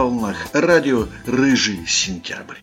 волнах радио «Рыжий сентябрь».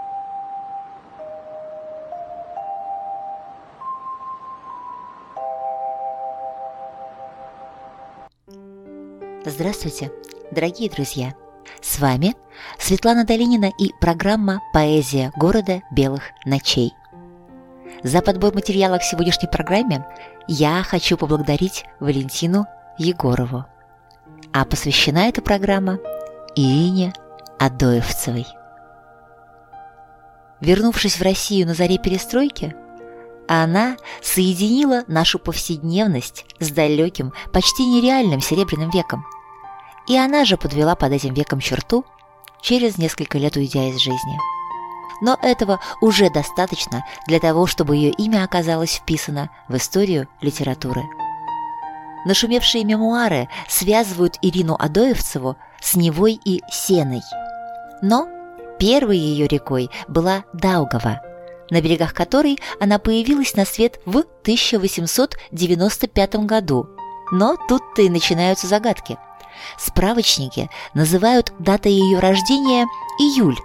Здравствуйте, дорогие друзья! С вами Светлана Долинина и программа «Поэзия города белых ночей». За подбор материала к сегодняшней программе я хочу поблагодарить Валентину Егорову. А посвящена эта программа Ирине Адоевцевой. Вернувшись в Россию на заре перестройки, она соединила нашу повседневность с далеким, почти нереальным Серебряным веком. И она же подвела под этим веком черту, через несколько лет уйдя из жизни. Но этого уже достаточно для того, чтобы ее имя оказалось вписано в историю литературы. Нашумевшие мемуары связывают Ирину Адоевцеву с Невой и Сеной. Но первой ее рекой была Даугава, на берегах которой она появилась на свет в 1895 году. Но тут-то и начинаются загадки. Справочники называют датой ее рождения июль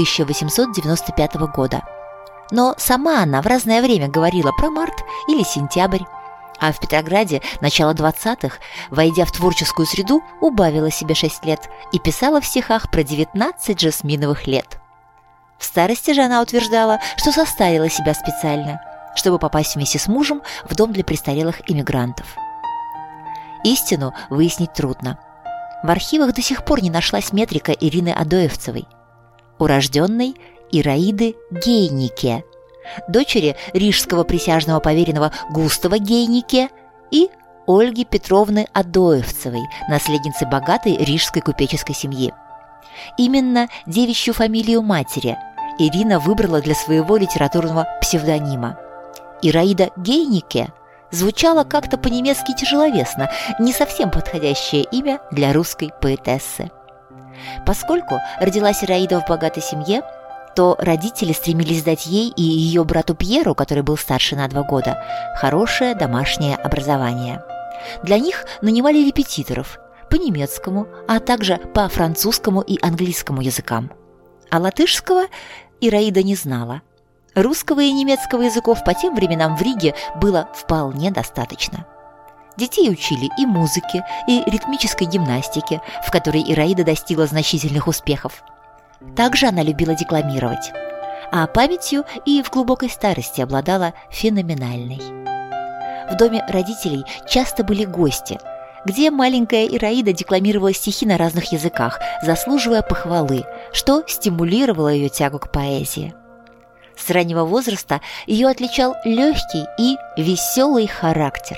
1895 года. Но сама она в разное время говорила про март или сентябрь. А в Петрограде начало 20-х, войдя в творческую среду, убавила себе 6 лет и писала в стихах про 19 жасминовых лет. В старости же она утверждала, что состарила себя специально, чтобы попасть вместе с мужем в дом для престарелых иммигрантов. Истину выяснить трудно. В архивах до сих пор не нашлась метрика Ирины Адоевцевой, урожденной Ираиды Гейнике, дочери рижского присяжного поверенного Густава Гейнике и Ольги Петровны Адоевцевой, наследницы богатой рижской купеческой семьи. Именно девичью фамилию матери Ирина выбрала для своего литературного псевдонима. Ираида Гейнике звучало как-то по-немецки тяжеловесно, не совсем подходящее имя для русской поэтессы. Поскольку родилась Ираида в богатой семье, то родители стремились дать ей и ее брату Пьеру, который был старше на 2 года, хорошее домашнее образование. Для них нанимали репетиторов по немецкому, а также по французскому и английскому языкам. А латышского Ираида не знала. Русского и немецкого языков по тем временам в Риге было вполне достаточно. Детей учили и музыке, и ритмической гимнастике, в которой Ираида достигла значительных успехов. Также она любила декламировать, а памятью и в глубокой старости обладала феноменальной. В доме родителей часто были гости, где маленькая Ираида декламировала стихи на разных языках, заслуживая похвалы, что стимулировало ее тягу к поэзии. С раннего возраста ее отличал легкий и веселый характер.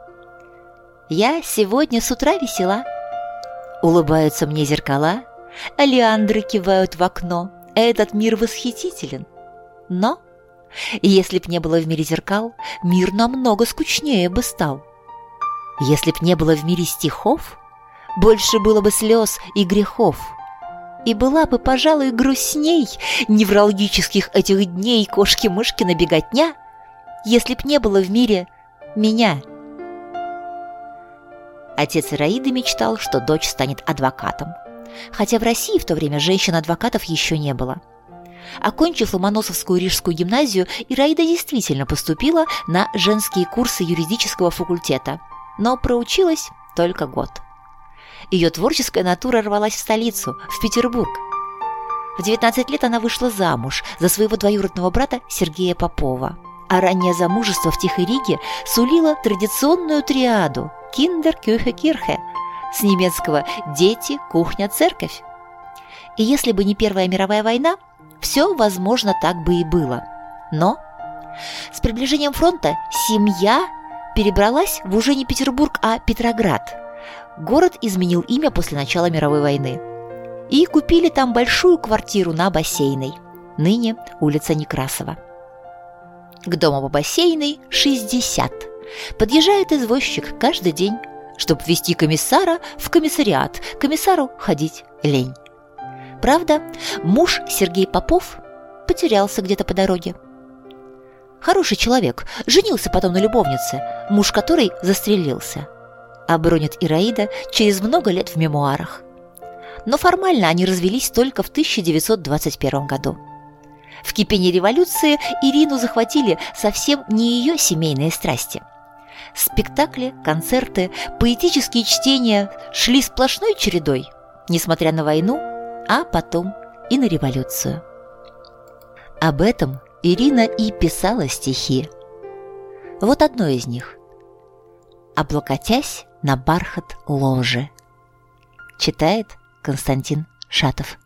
«Я сегодня с утра весела. Улыбаются мне зеркала, олеандры кивают в окно. Этот мир восхитителен. Но если б не было в мире зеркал, мир намного скучнее бы стал. Если б не было в мире стихов, больше было бы слез и грехов. И была бы, пожалуй, грустней невралгических этих дней кошки-мышкина беготня, если б не было в мире меня». Отец Ираиды мечтал, что дочь станет адвокатом, хотя в России в то время женщин-адвокатов еще не было. Окончив Ломоносовскую рижскую гимназию, Ираида действительно поступила на женские курсы юридического факультета, но проучилась только год. Ее творческая натура рвалась в столицу, в Петербург. В 19 лет она вышла замуж за своего двоюродного брата Сергея Попова, а раннее замужество в Тихой Риге сулило традиционную триаду «Kinder, Küche, Kirche» с немецкого «дети, кухня, церковь». И если бы не Первая мировая война, все, возможно, так бы и было. Но с приближением фронта семья перебралась в уже не Петербург, а Петроград. Город изменил имя после начала мировой войны. И купили там большую квартиру на Бассейной, ныне улица Некрасова. К дому по Бассейной 60. Подъезжает извозчик каждый день, чтобы везти комиссара в комиссариат. Комиссару ходить лень. Правда, муж Сергей Попов потерялся где-то по дороге. Хороший человек, женился потом на любовнице, муж которой застрелился. Обронит Ираида через много лет в мемуарах. но формально они развелись только в 1921 году. В кипении революции Ирину захватили совсем не ее семейные страсти. Спектакли, концерты, поэтические чтения шли сплошной чередой, несмотря на войну, а потом и на революцию. Об этом Ирина и писала стихи. Вот одно из них: «Облокотясь на бархат ложи». Читает Константин Шатов.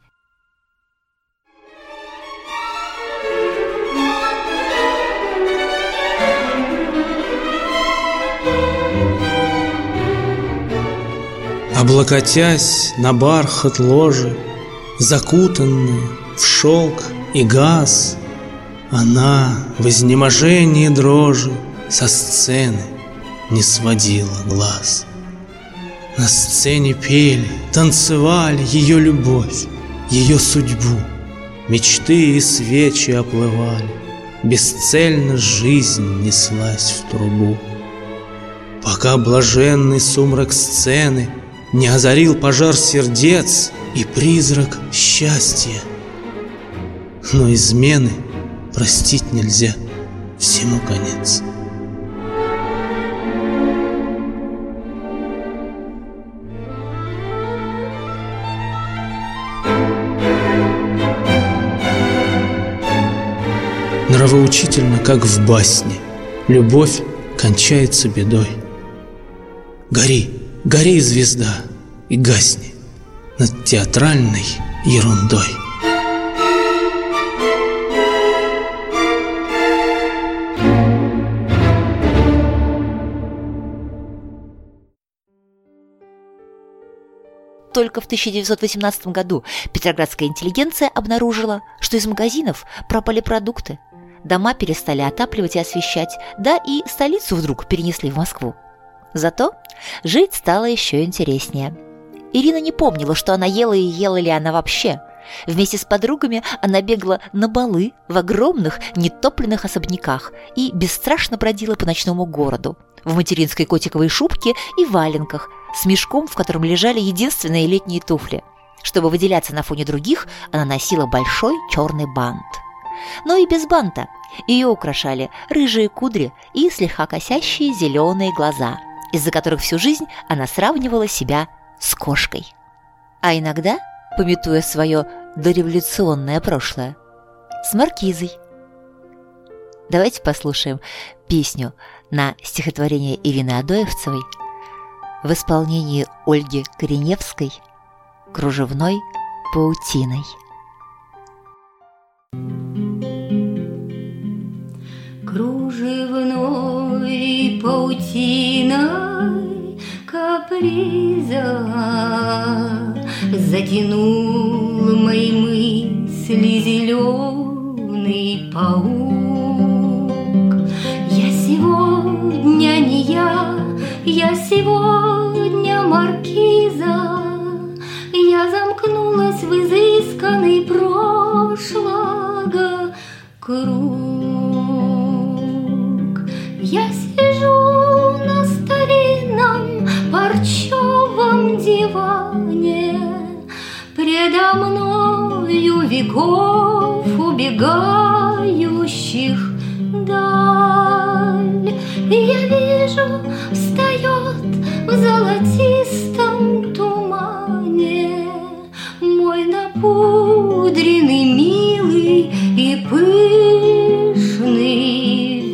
Облокотясь на бархат ложи, закутанная в шелк и газ, она в изнеможении дрожи со сцены не сводила глаз. На сцене пели, танцевали ее любовь, ее судьбу. Мечты и свечи оплывали, бесцельно жизнь неслась в трубу. Пока блаженный сумрак сцены не озарил пожар сердец и призрак счастья. Но измены простить нельзя, всему конец. Нравоучительно, как в басне, любовь кончается бедой. Гори, гори, звезда, и гасни над театральной ерундой. Только в 1918 году петроградская интеллигенция обнаружила, что из магазинов пропали продукты, дома перестали отапливать и освещать, да и столицу вдруг перенесли в Москву. Зато жить стало еще интереснее. Ирина не помнила, что она ела и ела ли она вообще. Вместе с подругами она бегала на балы в огромных нетопленных особняках и бесстрашно бродила по ночному городу в материнской котиковой шубке и валенках с мешком, в котором лежали единственные летние туфли. Чтобы выделяться на фоне других, она носила большой черный бант. Но и без банта ее украшали рыжие кудри и слегка косящие зеленые глаза, из-за которых всю жизнь она сравнивала себя с кошкой. А иногда, памятуя свое дореволюционное прошлое, с маркизой. Давайте послушаем песню на стихотворение Ирины Адоевцевой в исполнении Ольги Кореневской «Кружевной паутиной». Кружевной паутиной каприза затянул мои мысли зеленый паук. Я сегодня не я сегодня маркиза. Я замкнулась в изысканный прошлого круг. Я сижу на старинном парчевом диване, предо мною веков убегающих даль. И я вижу, встает в золотистом тумане мой напудренный, милый и пышный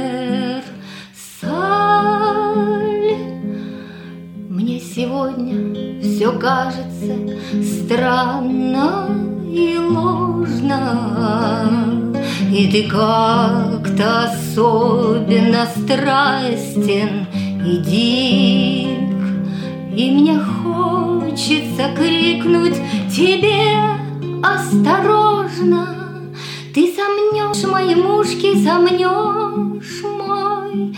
Версаль. Мне сегодня все кажется странно и ложно, и ты как-то особенно страстен и дик, и мне хочется крикнуть тебе осторожно. Ты сомнешь мои мушки, сомнешь мой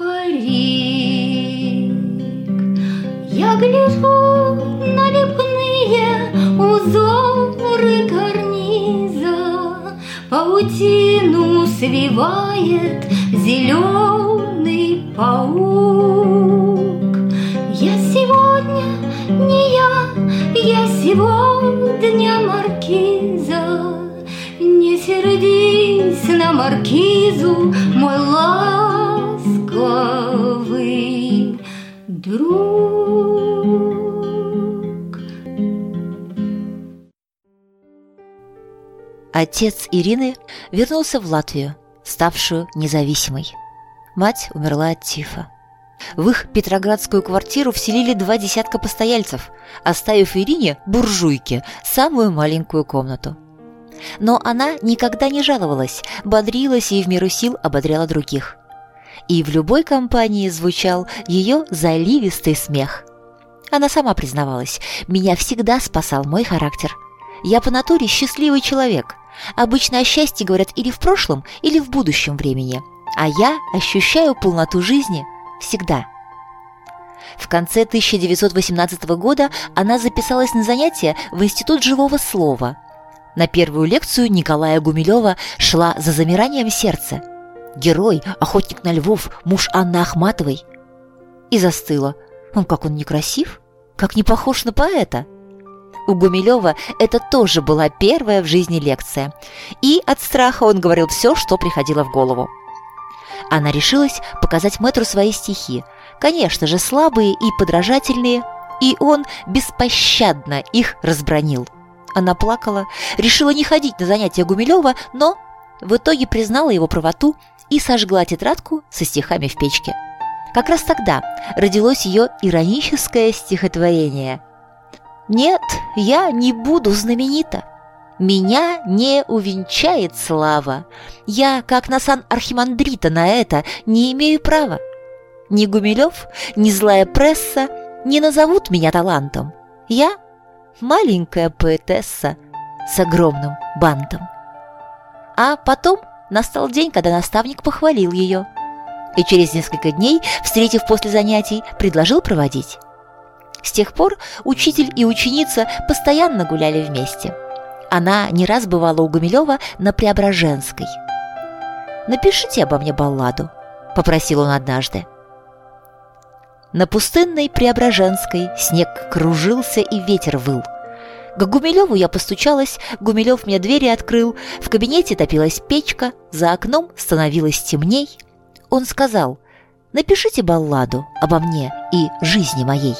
парик. Я гляжу на лепные узоры карниза, паутину свивает зеленый паук. Я сегодня не я сегодня сегодня маркиза. Не сердись на маркизу, мой ласковый друг. Отец Ирины вернулся в Латвию, ставшую независимой. Мать умерла от тифа. В их петроградскую квартиру вселили 2 десятка постояльцев, оставив Ирине, буржуйке, самую маленькую комнату. Но она никогда не жаловалась, бодрилась и в меру сил ободряла других. И в любой компании звучал ее заливистый смех. Она сама признавалась: «Меня всегда спасал мой характер. Я по натуре счастливый человек. Обычно о счастье говорят или в прошлом, или в будущем времени. А я ощущаю полноту жизни всегда». В конце 1918 года она записалась на занятия в Институт живого слова. На первую лекцию Николая Гумилева шла за замиранием сердца. Герой, охотник на львов, муж Анны Ахматовой. И застыла. Как он некрасив, как не похож на поэта. У Гумилева это тоже была первая в жизни лекция. И от страха он говорил все, что приходило в голову. Она решилась показать мэтру свои стихи, конечно же, слабые и подражательные, и он беспощадно их разбранил. Она плакала, решила не ходить на занятия Гумилева, но в итоге признала его правоту и сожгла тетрадку со стихами в печке. Как раз тогда родилось ее ироническое стихотворение: «Нет, я не буду знаменита. Меня не увенчает слава. Я, как на сан архимандрита, на это не имею права. Ни Гумилев, ни злая пресса не назовут меня талантом. Я маленькая поэтесса с огромным бантом». А потом настал день, когда наставник похвалил ее. И через несколько дней, встретив после занятий, предложил проводить. С тех пор учитель и ученица постоянно гуляли вместе. Она не раз бывала у Гумилева на Преображенской. «Напишите обо мне балладу», — попросил он однажды. На пустынной Преображенской снег кружился и ветер выл. К Гумилеву я постучалась, Гумилев мне двери открыл, в кабинете топилась печка, за окном становилось темней. Он сказал: «Напишите балладу обо мне и жизни моей».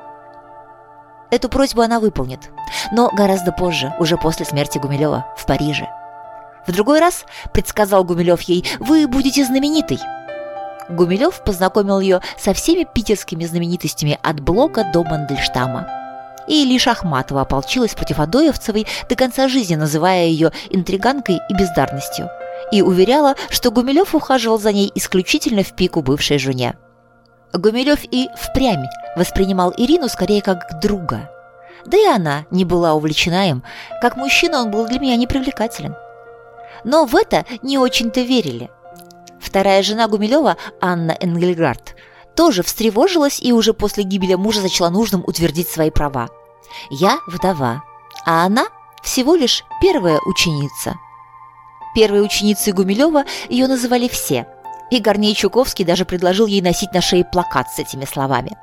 Эту просьбу она выполнит, но гораздо позже, уже после смерти Гумилева в Париже. В другой раз предсказал Гумилев ей: «Вы будете знаменитой». Гумилев познакомил ее со всеми питерскими знаменитостями от Блока до Мандельштама. И лишь Ахматова ополчилась против Адоевцевой, до конца жизни называя ее интриганкой и бездарностью, и уверяла, что Гумилев ухаживал за ней исключительно в пику бывшей жене. Гумилев и впрямь воспринимал Ирину скорее как друга. Да и она не была увлечена им. Как мужчина он был для меня непривлекателен. Но в это не очень-то верили. Вторая жена Гумилева, Анна Энгельгард, тоже встревожилась и уже после гибели мужа сочла нужным утвердить свои права. «Я вдова, а она всего лишь первая ученица». Первой ученицей Гумилева ее называли все, и Корней Чуковский даже предложил ей носить на шее плакат с этими словами.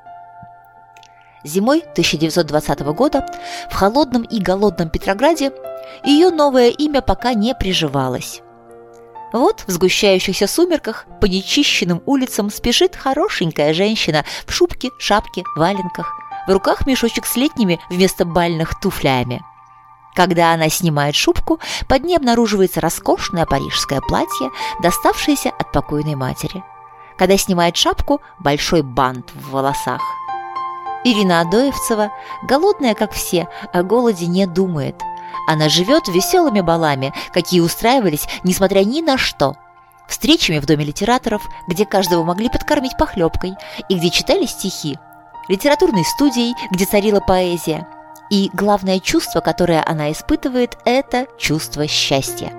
Зимой 1920 года в холодном и голодном Петрограде ее новое имя пока не приживалось. Вот в сгущающихся сумерках по нечищенным улицам спешит хорошенькая женщина в шубке, шапке, валенках, в руках мешочек с летними вместо бальных туфлями. Когда она снимает шубку, под ней обнаруживается роскошное парижское платье, доставшееся от покойной матери. Когда снимает шапку, большой бант в волосах. Ирина Адоевцева, голодная как все, о голоде не думает. Она живет веселыми балами, какие устраивались, несмотря ни на что. Встречами в Доме литераторов, где каждого могли подкормить похлебкой, и где читали стихи. Литературной студией, где царила поэзия. И главное чувство, которое она испытывает, это чувство счастья.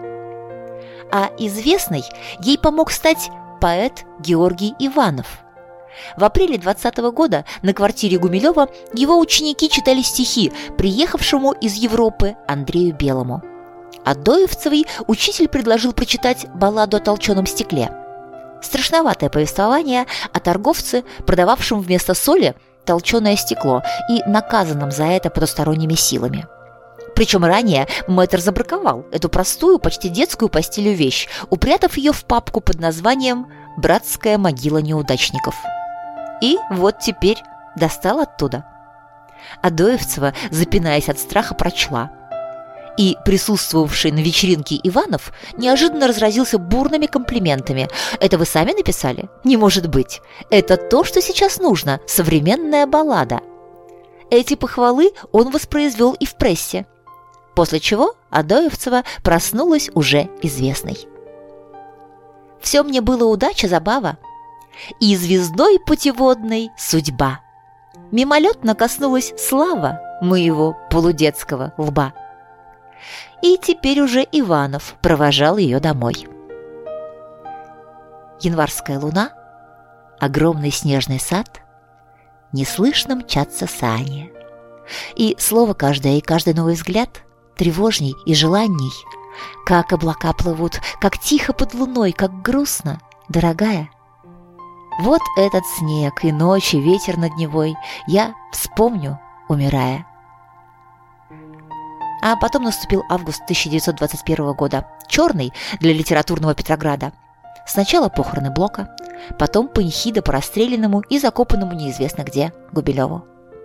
А известной ей помог стать поэт Георгий Иванов. В апреле 20 года на квартире Гумилева его ученики читали стихи приехавшему из Европы Андрею Белому. Адоевцевой учитель предложил прочитать балладу о толченом стекле. Страшноватое повествование о торговце, продававшем вместо соли толченое стекло и наказанным за это потусторонними силами. Причем ранее мэтр забраковал эту простую, почти детскую по стилю вещь, упрятав ее в папку под названием «Братская могила неудачников». И вот теперь достал оттуда. Адоевцева, запинаясь от страха, прочла. И присутствовавший на вечеринке Иванов неожиданно разразился бурными комплиментами. «Это вы сами написали? Не может быть! Это то, что сейчас нужно, современная баллада!» Эти похвалы он воспроизвел и в прессе, после чего Адоевцева проснулась уже известной. «Все мне было удача, забава, и звездой путеводной судьба. Мимолетно коснулась слава моего полудетского лба». И теперь уже Иванов провожал ее домой. Январская луна, огромный снежный сад, неслышно мчатся сани. И слово каждое, и каждый новый взгляд тревожней и желанней. Как облака плывут, как тихо под луной, как грустно, дорогая. Вот этот снег и ночь, и ветер над Невой я вспомню, умирая. А потом наступил август 1921 года, черный для литературного Петрограда. Сначала похороны Блока, потом панихида по расстрелянному и закопанному неизвестно где Губилеву.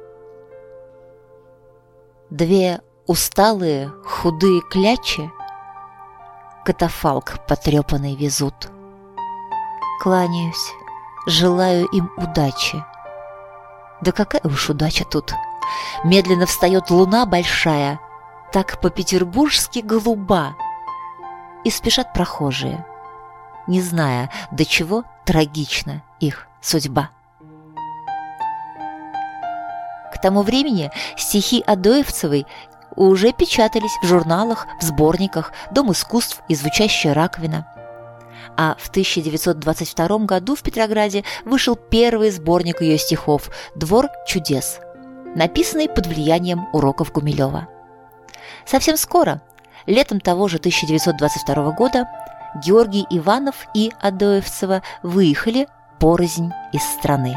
Две усталые, худые клячи катафалк потрепанный везут. Кланяюсь, желаю им удачи. Да какая уж удача тут! Медленно встает луна большая, так по-петербургски голуба, и спешат прохожие, не зная, до чего трагична их судьба. К тому времени стихи Адоевцевой уже печатались в журналах, в сборниках «Дом искусств» и «Звучащая раковина». А в 1922 году в Петрограде вышел первый сборник ее стихов «Двор чудес», написанный под влиянием уроков Гумилева. Совсем скоро, летом того же 1922 года, Георгий Иванов и Адоевцева выехали порознь из страны.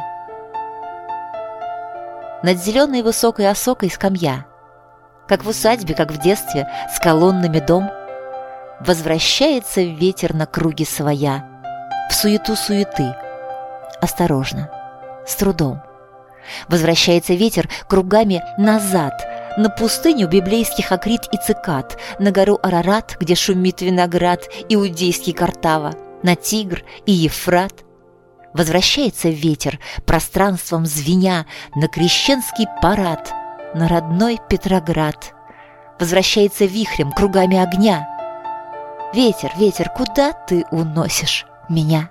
Над зеленой высокой осокой скамья, как в усадьбе, как в детстве, с колоннами дом, возвращается ветер на круги своя, в суету суеты, осторожно, с трудом. Возвращается ветер кругами назад, на пустыню библейских акрит и цикад, на гору Арарат, где шумит виноград, иудейский Картава, на Тигр и Ефрат. Возвращается ветер, пространством звеня, на крещенский парад, на родной Петроград. Возвращается вихрем, кругами огня. Ветер, ветер, куда ты уносишь меня?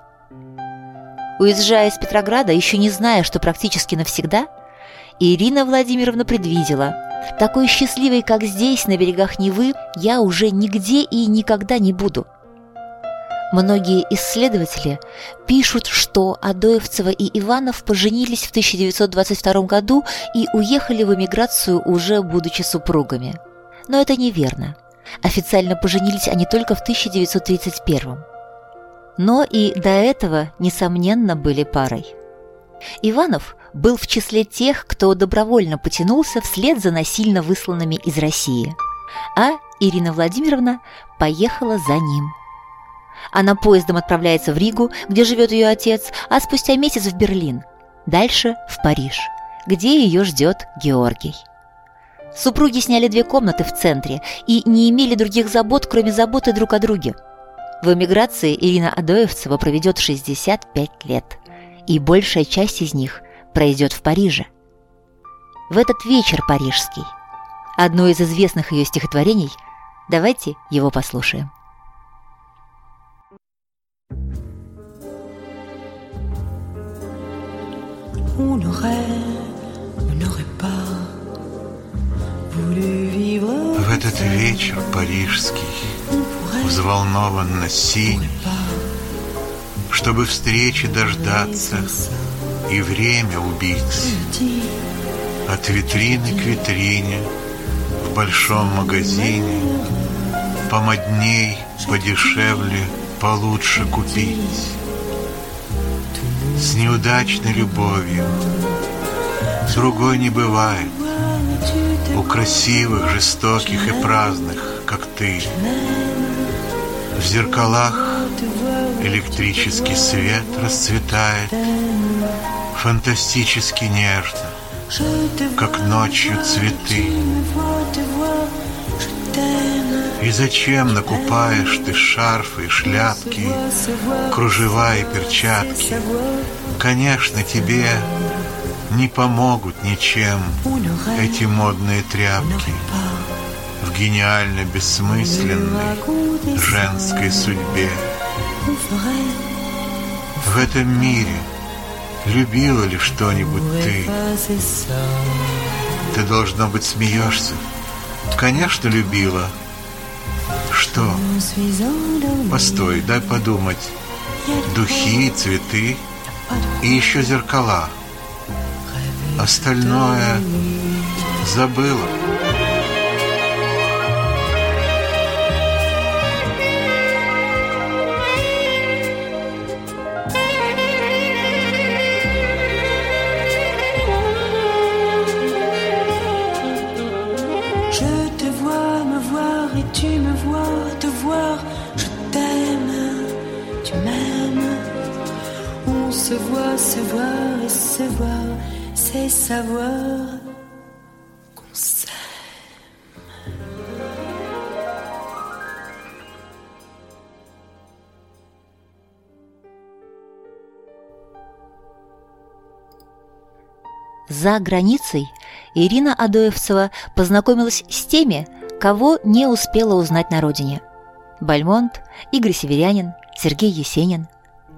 Уезжая из Петрограда, еще не зная, что практически навсегда, Ирина Владимировна предвидела: такой счастливой, как здесь, на берегах Невы, я уже нигде и никогда не буду. Многие исследователи пишут, что Адоевцева и Иванов поженились в 1922 году и уехали в эмиграцию, уже будучи супругами. Но это неверно. Официально поженились они только в 1931. Но и до этого, несомненно, были парой. Иванов был в числе тех, кто добровольно потянулся вслед за насильно высланными из России, а Ирина Владимировна поехала за ним. Она поездом отправляется в Ригу, где живет ее отец, а спустя месяц в Берлин, дальше в Париж, где ее ждет Георгий. Супруги сняли 2 комнаты в центре и не имели других забот, кроме заботы друг о друге. В эмиграции Ирина Адоевцева проведет 65 лет, и большая часть из них пройдет в Париже. В этот вечер парижский, одно из известных ее стихотворений, давайте его послушаем. В этот вечер парижский, взволнованно синий, чтобы встречи дождаться и время убить, от витрины к витрине в большом магазине помодней, подешевле, получше купить. С неудачной любовью Другой не бывает у красивых, жестоких и праздных, как ты. В зеркалах электрический свет расцветает фантастически нежно, как ночью цветы. И зачем накупаешь ты шарфы и шляпки, кружева и перчатки? Конечно, тебе не помогут ничем эти модные тряпки в гениально бессмысленной женской судьбе. В этом мире любила ли что-нибудь ты? Ты, должно быть, смеешься. Конечно, любила. Что? Постой, дай подумать. Духи, цветы и еще зеркала. Остальное забыла. Se voir et se voir, c'est savoir qu'on s'aime. За границей Ирина Адоевцева познакомилась с теми, кого не успела узнать на родине. Бальмонт, Игорь Северянин, Сергей Есенин.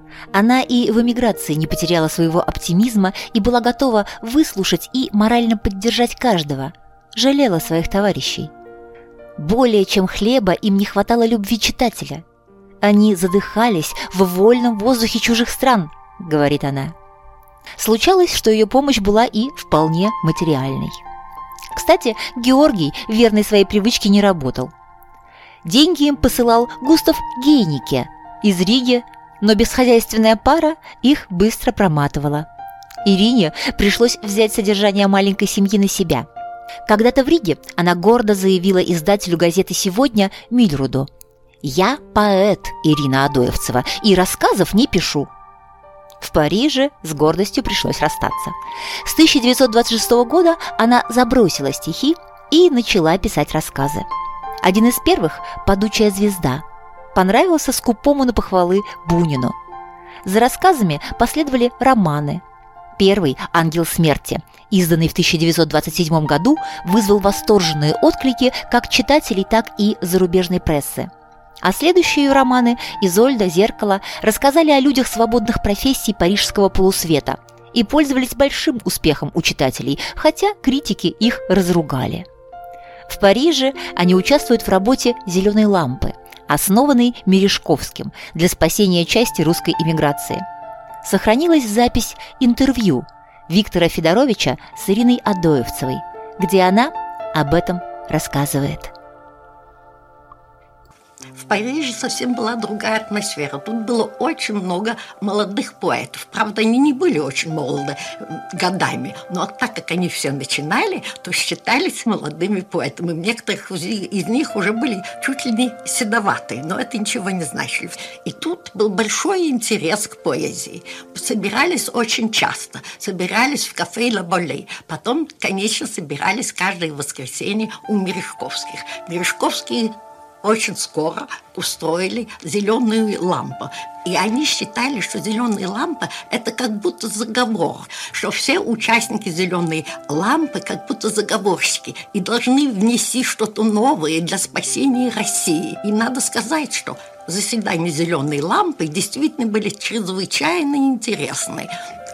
Она и в эмиграции не потеряла своего оптимизма и была готова выслушать и морально поддержать каждого, жалела своих товарищей. Более чем хлеба им не хватало любви читателя. Они задыхались в вольном воздухе чужих стран, говорит она. Случалось, что ее помощь была и вполне материальной. Кстати, Георгий, верный своей привычке, не работал. Деньги им посылал Густав Гейнике из Риги, но бесхозяйственная пара их быстро проматывала. Ирине пришлось взять содержание маленькой семьи на себя. Когда-то в Риге она гордо заявила издателю газеты «Сегодня» Мильруду: «Я поэт, Ирина Адоевцева, и рассказов не пишу». В Париже с гордостью пришлось расстаться. С 1926 года она забросила стихи и начала писать рассказы. Один из первых «Падучая звезда» понравился скупому на похвалы Бунину. За рассказами последовали романы. Первый «Ангел смерти», изданный в 1927 году, вызвал восторженные отклики как читателей, так и зарубежной прессы. А следующие ее романы «Изольда», «Зеркало» рассказали о людях свободных профессий парижского полусвета и пользовались большим успехом у читателей, хотя критики их разругали. В Париже они участвуют в работе «Зеленой лампы», основанной Мережковским для спасения части русской эмиграции. Сохранилась запись интервью Виктора Федоровича с Ириной Адоевцевой, где она об этом рассказывает. В Париже совсем была другая атмосфера. Тут было очень много молодых поэтов. Правда, они не были очень молоды годами, но так как они все начинали, то считались молодыми поэтами. Некоторых из них уже были чуть ли не седоватые, но это ничего не значило. И тут был большой интерес к поэзии. Собирались очень часто. Собирались в кафе «Ла Боле». Потом, конечно, собирались каждое воскресенье у Мережковских. Мережковские очень скоро устроили «Зеленую лампу». И они считали, что «Зеленая лампа» – это как будто заговор, что все участники «Зеленой лампы» как будто заговорщики и должны внести что-то новое для спасения России. И надо сказать, что заседания «Зеленой лампы» действительно были чрезвычайно интересны.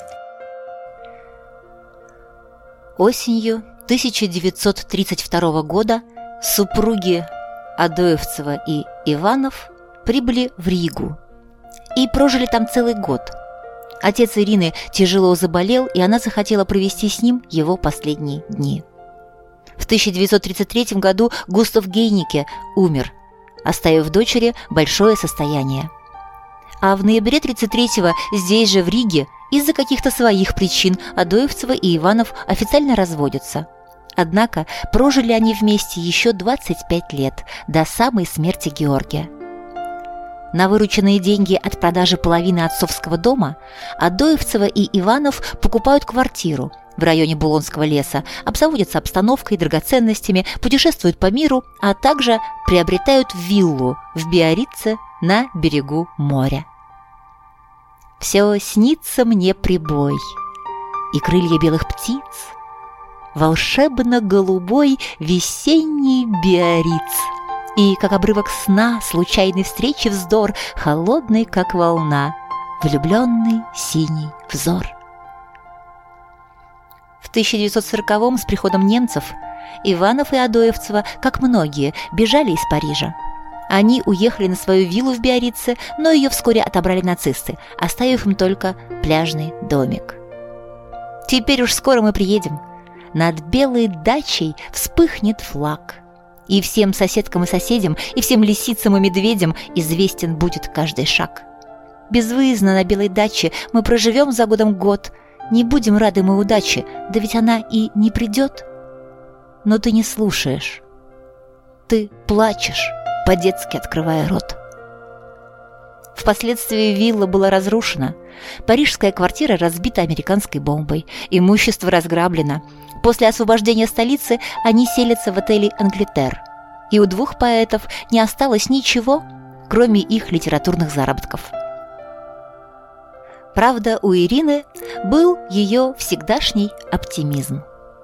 Осенью 1932 года супруги Адоевцева и Иванов прибыли в Ригу и прожили там целый год. Отец Ирины тяжело заболел, и она захотела провести с ним его последние дни. В 1933 году Густав Гейнике умер, оставив дочери большое состояние. А в ноябре 1933-го здесь же, в Риге, из-за каких-то своих причин Адоевцева и Иванов официально разводятся. Однако прожили они вместе еще 25 лет, до самой смерти Георгия. На вырученные деньги от продажи половины отцовского дома Адоевцева и Иванов покупают квартиру в районе Булонского леса, обзаводятся обстановкой, драгоценностями, путешествуют по миру, а также приобретают виллу в Биаррице на берегу моря. «Все снится мне прибой, и крылья белых птиц, волшебно-голубой весенний Биарриц, и, как обрывок сна, случайной встречи вздор, холодный, как волна, влюбленный синий взор». В 1940-м с приходом немцев Иванов и Адоевцева, как многие, бежали из Парижа. Они уехали на свою виллу в Биаррице, но ее вскоре отобрали нацисты, оставив им только пляжный домик. «Теперь уж скоро мы приедем. Над белой дачей вспыхнет флаг. И всем соседкам и соседям, и всем лисицам и медведям известен будет каждый шаг. Безвыездно на белой даче мы проживем за годом год. Не будем рады мы удаче, да ведь она и не придет. Но ты не слушаешь. Ты плачешь, по-детски открывая рот». Впоследствии вилла была разрушена. Парижская квартира разбита американской бомбой. Имущество разграблено. После освобождения столицы они селятся в отеле «Англитер». И у двух поэтов не осталось ничего, кроме их литературных заработков. Правда, у Ирины был ее всегдашний оптимизм.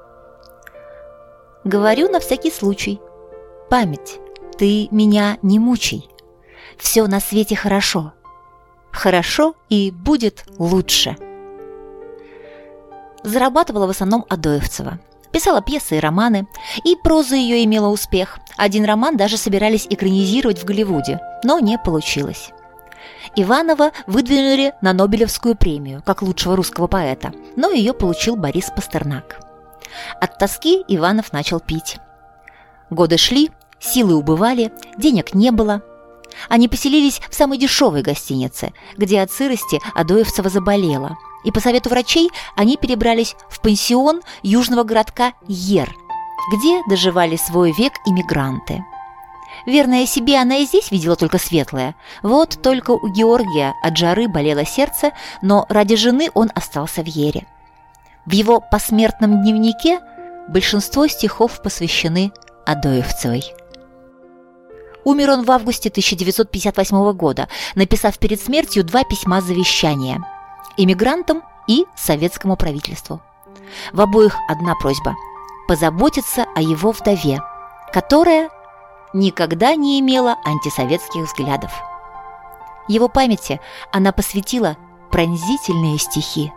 «Говорю на всякий случай. Память, ты меня не мучай. Все на свете хорошо. Хорошо и будет лучше». Зарабатывала в основном Адоевцева. Писала пьесы и романы, и проза ее имела успех. Один роман даже собирались экранизировать в Голливуде, но не получилось. Иванова выдвинули на Нобелевскую премию как лучшего русского поэта, но ее получил Борис Пастернак. От тоски Иванов начал пить. Годы шли, силы убывали, денег не было. Они поселились в самой дешевой гостинице, где от сырости Адоевцева заболела, и по совету врачей они перебрались в пансион южного городка Ер, где доживали свой век иммигранты. Верная себе, она и здесь видела только светлое. Вот только у Георгия от жары болело сердце, но ради жены он остался в Ере. В его посмертном дневнике большинство стихов посвящены Адоевцевой. Умер он в августе 1958 года, написав перед смертью 2 письма завещания – эмигрантам и советскому правительству. В обоих одна просьба – позаботиться о его вдове, которая никогда не имела антисоветских взглядов. Его памяти она посвятила пронзительные стихи.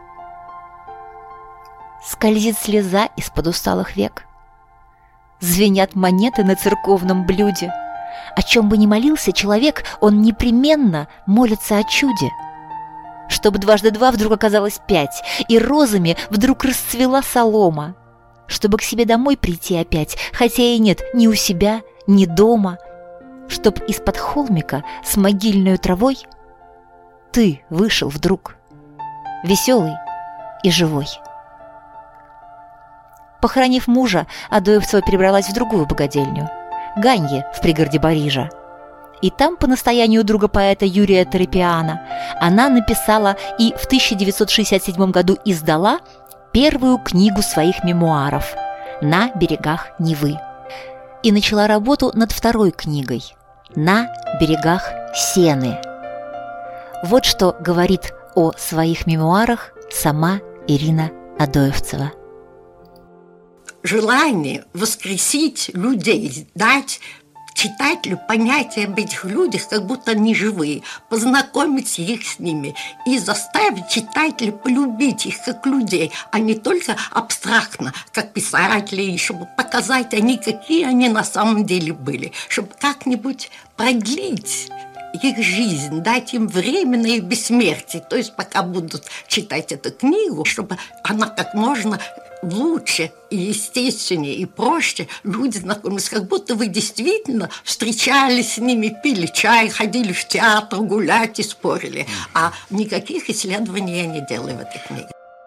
Скользит слеза из-под усталых век. Звенят монеты на церковном блюде. О чем бы ни молился человек, он непременно молится о чуде. Чтобы 2 × 2 вдруг оказалось 5, и розами вдруг расцвела солома. Чтобы к себе домой прийти опять, хотя и нет ни у себя, ни дома. Чтоб из-под холмика с могильной травой ты вышел вдруг, веселый и живой. Похоронив мужа, Адоевцева перебралась в другую богадельню – Ганье в пригороде Парижа. И там, по настоянию друга поэта Юрия Торопиана, она написала и в 1967 году издала первую книгу своих мемуаров «На берегах Невы» и начала работу над второй книгой «На берегах Сены». Вот что говорит о своих мемуарах сама Ирина Адоевцева. Желание воскресить людей, дать читателю понятие об этих людях, как будто они живые, познакомить их с ними и заставить читателя полюбить их как людей, а не только абстрактно, как писателей, чтобы показать они, какие они на самом деле были, чтобы как-нибудь продлить их жизнь, дать им временное бессмертие, то есть пока будут читать эту книгу, чтобы она как можно лучше и естественнее, и проще люди знакомились, как будто вы действительно встречались с ними, пили чай, ходили в театр, гулять и спорили. А никаких исследований я не делаю в этой книге.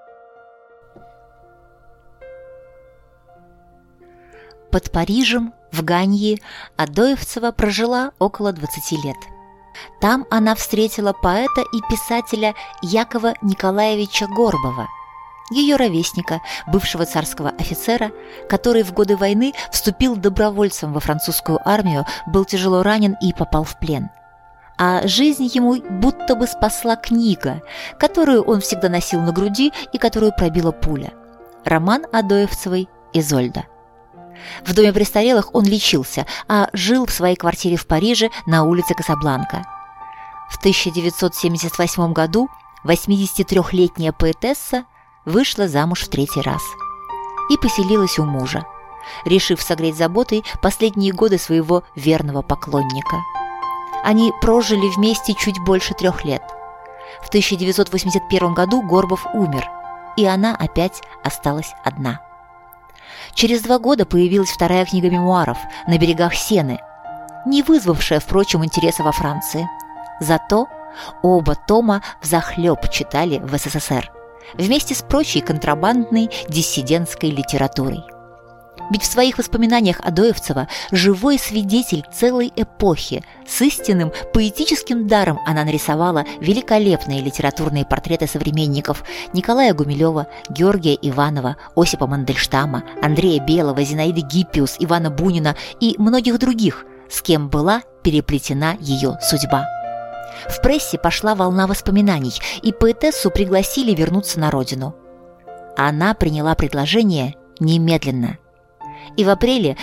Под Парижем, в Ганьи, Адоевцева прожила около 20 лет. Там она встретила поэта и писателя Якова Николаевича Горбова, ее ровесника, бывшего царского офицера, который в годы войны вступил добровольцем во французскую армию, был тяжело ранен и попал в плен. А жизнь ему будто бы спасла книга, которую он всегда носил на груди и которую пробила пуля. Роман Адоевцевой «Изольда». В доме престарелых он лечился, а жил в своей квартире в Париже на улице Касабланка. В 1978 году 83-летняя поэтесса вышла замуж в 3-й раз и поселилась у мужа, решив согреть заботой последние годы своего верного поклонника. Они прожили вместе чуть больше 3 лет. В 1981 году Горбов умер, и она опять осталась одна. Через 2 года появилась 2-я книга мемуаров «На берегах Сены», не вызвавшая, впрочем, интереса во Франции. Зато оба тома взахлеб читали в СССР, вместе с прочей контрабандной диссидентской литературой. Ведь в своих воспоминаниях Адоевцева живой свидетель целой эпохи. С истинным поэтическим даром она нарисовала великолепные литературные портреты современников Николая Гумилева, Георгия Иванова, Осипа Мандельштама, Андрея Белого, Зинаиды Гиппиус, Ивана Бунина и многих других, с кем была переплетена ее судьба. В прессе пошла волна воспоминаний, и поэтессу пригласили вернуться на родину. Она приняла предложение немедленно. И в апреле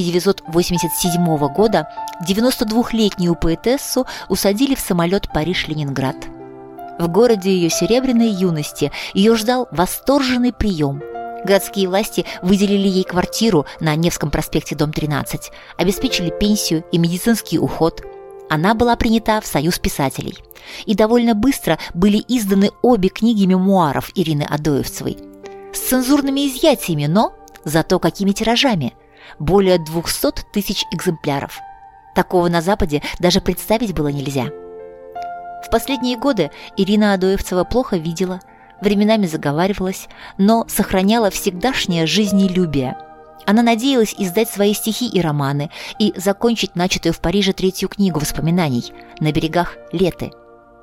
1987 года 92-летнюю поэтессу усадили в самолет Париж-Ленинград. В городе ее серебряной юности ее ждал восторженный прием. Городские власти выделили ей квартиру на Невском проспекте, дом 13, обеспечили пенсию и медицинский уход. Она была принята в Союз писателей. И довольно быстро были изданы обе книги мемуаров Ирины Адоевцевой. С цензурными изъятиями, но зато какими тиражами? Более 200 тысяч экземпляров. Такого на Западе даже представить было нельзя. В последние годы Ирина Адоевцева плохо видела, временами заговаривалась, но сохраняла всегдашнее жизнелюбие. Она надеялась издать свои стихи и романы и закончить начатую в Париже 3-ю книгу воспоминаний «На берегах Леты».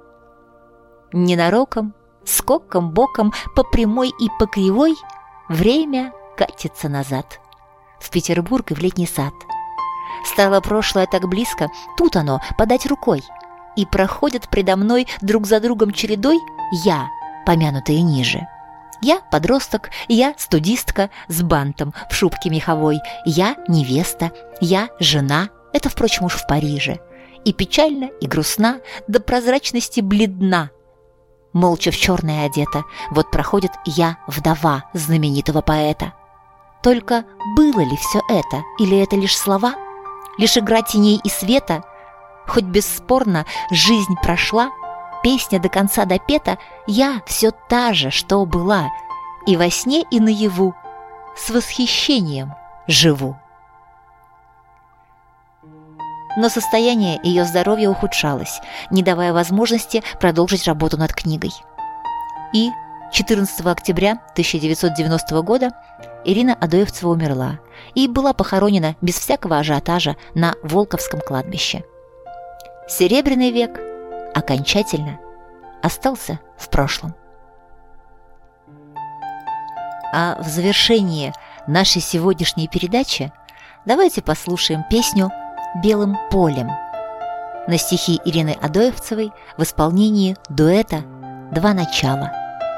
Ненароком, скоком, боком, по прямой и по кривой время катится назад. В Петербург и в летний сад. Стало прошлое так близко, тут оно, подать рукой. И проходят предо мной друг за другом чередой я, помянутые ниже. Я подросток, я студистка с бантом в шубке меховой, я невеста, я жена, это, впрочем, уж в Париже. И печально, и грустна, до прозрачности бледна. Молча в черное одета, вот проходит я, вдова знаменитого поэта. Только было ли все это, или это лишь слова? Лишь игра теней и света? Хоть бесспорно жизнь прошла, песня до конца допета, я все та же, что была, и во сне, и наяву с восхищением живу. Но состояние ее здоровья ухудшалось, не давая возможности продолжить работу над книгой. И 14 октября 1990 года Ирина Адоевцева умерла и была похоронена без всякого ажиотажа на Волковском кладбище. Серебряный век окончательно остался в прошлом. А в завершении нашей сегодняшней передачи давайте послушаем песню «Белым полем» на стихи Ирины Адоевцевой в исполнении дуэта «Два начала».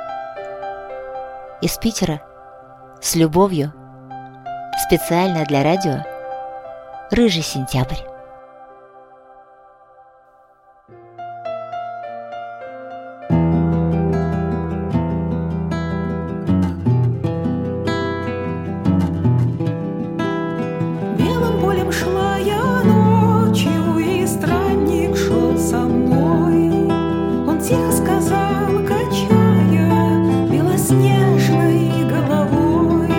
Из Питера с любовью, специально для радио «Рыжий сентябрь». Тихо сказал, качая белоснежной головой: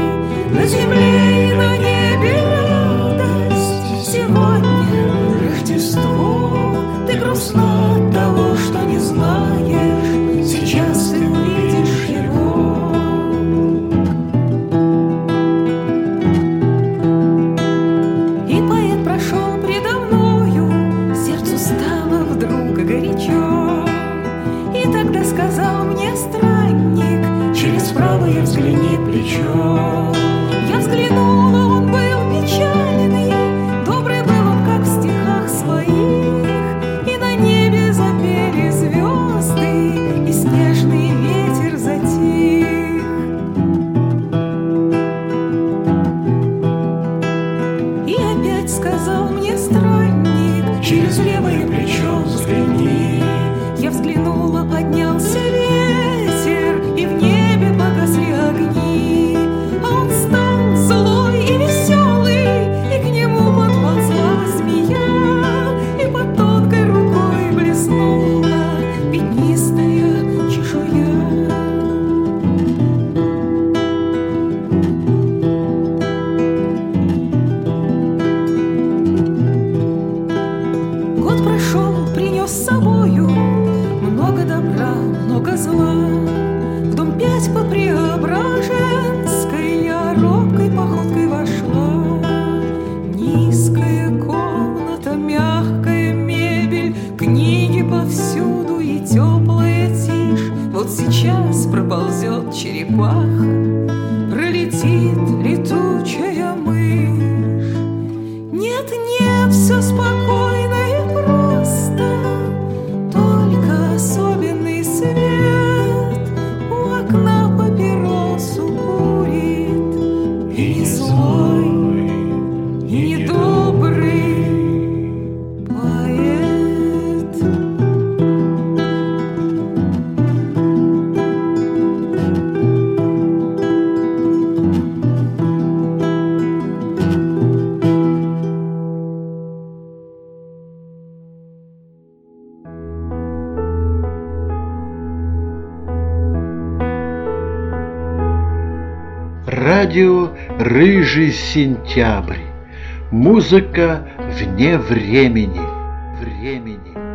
плечо. Я взглянула, он был печальный, добрый был он, как в стихах своих, и на небе запели звезды, и снежный ветер затих. И опять сказал мне странник: через левое плечо взгляни. Я взглянула, поднялся ветер, и в небе погасли огни. А он стал злой и веселый, и к нему подползла змея, и под тонкой рукой блеснула пятнистая чешуя. Год прошел, принес с собою много добра, много зла. В дом 5 по Преображенской я робкой походкой вошла. Низкая комната, мягкая мебель, книги повсюду и теплая тишь. Вот сейчас проползет черепаха, пролетит летучая мышь. Нет, нет, все спокойно и просто, только особенный свет у окна папиросу курит. И не злой, и не добрый поэт. Радио «Рыжий сентябрь». Музыка вне времени.